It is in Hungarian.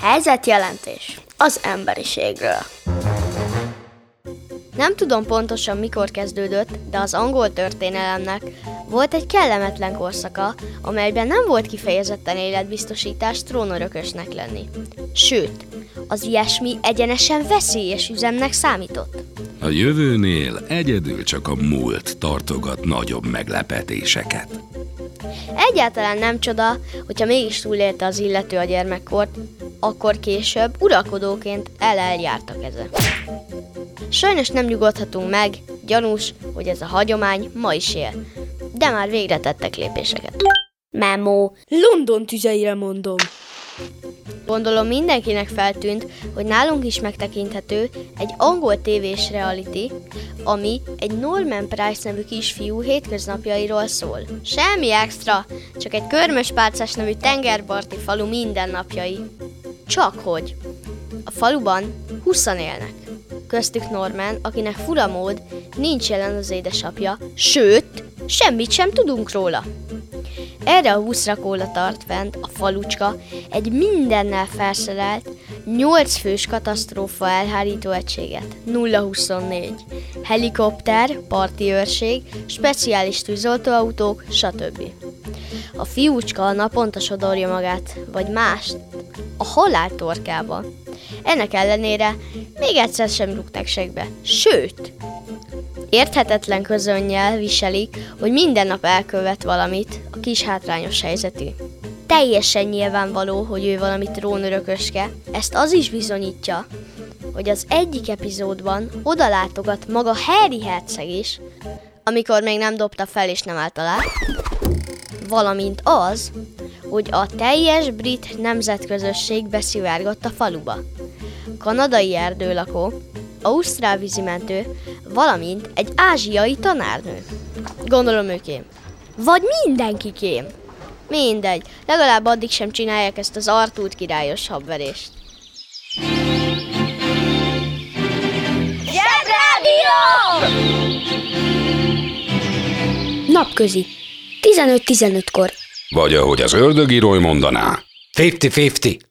Helyzetjelentés az emberiségről. Nem tudom pontosan mikor kezdődött, de az angol történelemnek volt egy kellemetlen korszaka, amelyben nem volt kifejezetten életbiztosítás trónörökösnek lenni. Sőt, az ilyesmi egyenesen veszélyes üzemnek számított. A jövőnél egyedül csak a múlt tartogat nagyobb meglepetéseket. Egyáltalán nem csoda, hogyha mégis túlélte az illető a gyermekkort, akkor később uralkodóként eljárta keze. Sajnos nem nyugodhatunk meg, gyanús, hogy ez a hagyomány ma is él, de már végre tettek lépéseket. Memo, London tüzeire mondom. Gondolom mindenkinek feltűnt, hogy nálunk is megtekinthető egy angol tévés reality, ami egy Norman Price nevű kisfiú hétköznapjairól szól. Semmi extra, csak egy körmöspálcás nevű tengerparti falu mindennapjai. Csakhogy a faluban 20-an élnek. Köztük Norman, akinek fura mód nincs jelen az édesapja, sőt, semmit sem tudunk róla. Erre a 20 rakóra tart fent a falucska egy mindennel felszerelt, 8 fős katasztrófa elhárító egységet, 024, helikopter, parti őrség, speciális tűzoltóautók, stb. A fiúcska naponta sodorja magát, vagy mást, a halál torkába. Ennek ellenére még egyszer sem rúgták segbe, sőt, érthetetlen közönnyel viselik, hogy minden nap elkövet valamit a kis hátrányos helyzetű. Teljesen nyilvánvaló, hogy ő valami trónörököske, ezt az is bizonyítja, hogy az egyik epizódban odalátogat maga Harry herceg is, amikor még nem dobta fel és nem állt alá, valamint az, hogy a teljes brit nemzetközösség beszivárgott a faluba. Kanadai erdőlakó, ausztrál vízimentő, valamint egy ázsiai tanárnő. Gondolom őkém. Vagy mindenkikém. Mindegy, legalább addig sem csinálják ezt az Artúr királyos habverést. Zsebrádió! Napközi. 15-15-kor. Vagy ahogy az ördögíróly mondaná. 50-50.